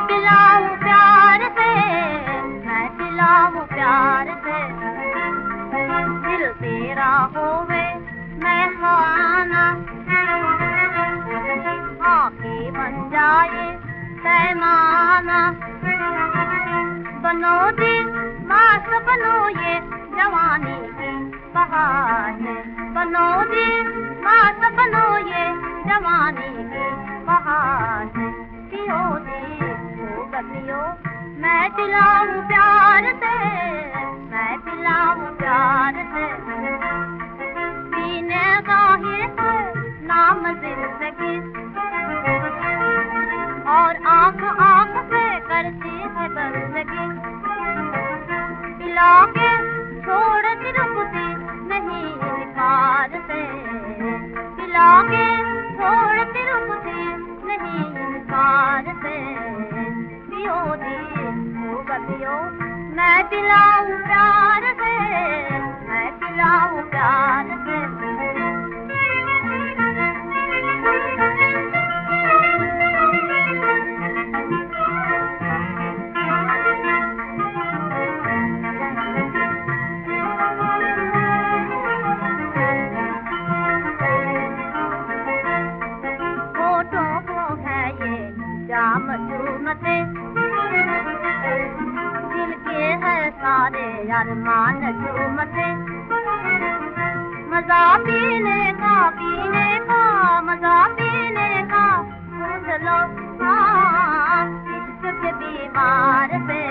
पिलाऊं प्यार से, मैं पिलाऊं प्यार से। दिल तेरा होवे मैं खाना, आँखें बन जाए पैमाना। बनो दी मास बनो ये जवानी की बहार है, बनो दी मास बनो ये जवानी की बहार है। पियो दी पियो मैं पिलाऊं प्यार से, मैं पिलाऊं प्यार से। पीने गाहे है नाम जिंदगी, और आँख आँख से करती है बंदगी। पिला के छोड़ के रुकती नहीं इनकार से, पिला के छोड़ के रुकती नहीं इनकार से। पियो दी पियो मैं पिलाऊं प्यार से, मैं पिलाऊं प्यार से। जाम झूमते दिल के है सारे अरमान झूमते। मजा पीने का मजा पीने का पूछ लो हाँ इश्क के बीमार से।